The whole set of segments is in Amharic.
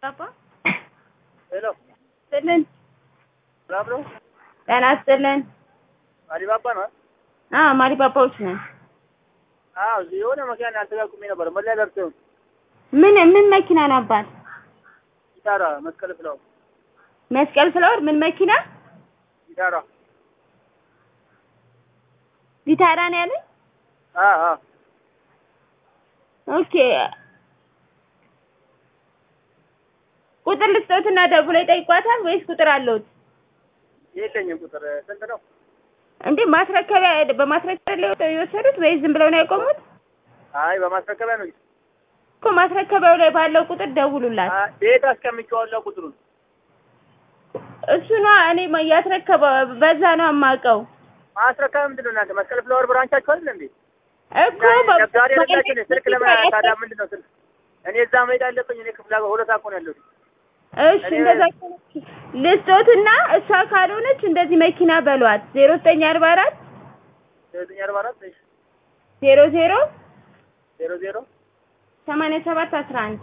Papa? Hello. Selen. Bravo. Dana Selen. Ali Papa no? Mari Papa usne. Zio na makiana nataka kumina bara malla dartu. ምን መኪና ነው አባት? ጊታራ መስቀል ፍላው። መስቀል ፍላወር ምን መኪና? ጊታራ። ጊታራ ነው ያለ? ኦኬ ቁጥር ልስጥዎትና ደውለው ይጠይቋታል ወይስ ቁጥር አለዎት? የለኝም ቁጥር ስንት ነው? እንዴ በማስረከቢያ ላይ የወሰዱት ወይስ ዝም ብለው ነው ያቆሙት? አይ በማስረከቢያ ነው። እኮ ማስረከቢያው ላይ ባለው ቁጥር ደውሉላት። ቤት አስቀምጬዋለሁ ቁጥሩን። እሱ ነው እኔ ያስረከበው በዛ ነው የማውቀው። ማስረከቢያ ምንድን ነው እናንተ መስቀል ፍላወር ብራንቻችሁ አይደል እንዴ? እኮ ዛሬ ለታችን ስልክ ለምን ታዲያ ምንድን ነው ስልክ? እኔ እዛ መሄድ አለብኝ። እኔ ክፍለ ሀገር ሁለት አቆን ያለሁት። እሺ እንደዛ ልስጦትና እሷ ካልሆነች እንደዚህ መኪና በሏት 0944 0944 00 00 8711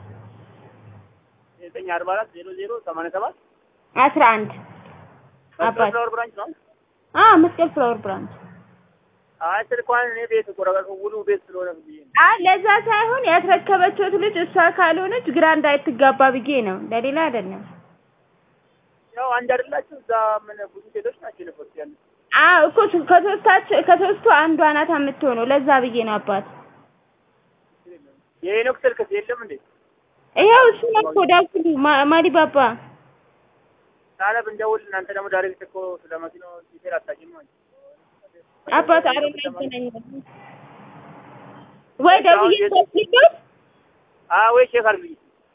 0944 00 87 11 መስቀል ፍላወር ብራንች ነው። መስቀል ፍላወር ብራንች። አይ ስልኳን እኔ ቤት ቆረቀ ውሉ ቤት ስለሆነ ብዬ ነው። ለዛ ሳይሆን ያስረከበችው ልጅ እሷ ካልሆነች ግራ እንዳይትጋባ ብዬ ነው፣ ለሌላ አይደለም። ያው አንድ አይደላችሁ እዛ ምን ብዙ ሴቶች ናቸው የነበሩት ያሉት። እኮ ከሶስቱ አንዷ ናት የምትሆነው፣ ለዛ ብዬ ነው አባት። የሄኖክ ስልክስ የለም እንዴ? ይሄው እሱ ነው እኮ ዳኩ ማዲ ባባ ታዲያ ብንደውል እናንተ ደግሞ ዳይሬክት እኮ ስለመኪናው ዲቴል አታውቂም ማለት አባት አይገናኝም ወይ ደውዬ ልትወስጂበት? ወይ ቼክ አድርጊ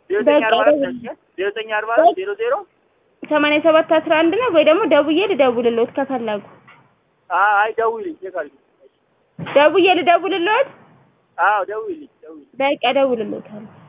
0944 00 8711 ነው ወይ ደግሞ ደውዬ ልደውልልዎት ከፈለጉ? አይ ደውዪልኝ ቼክ አድርጊ። ደውዬ ልደውልልዎት? ደውዪልኝ። በቃ እደውልልዎታለሁ።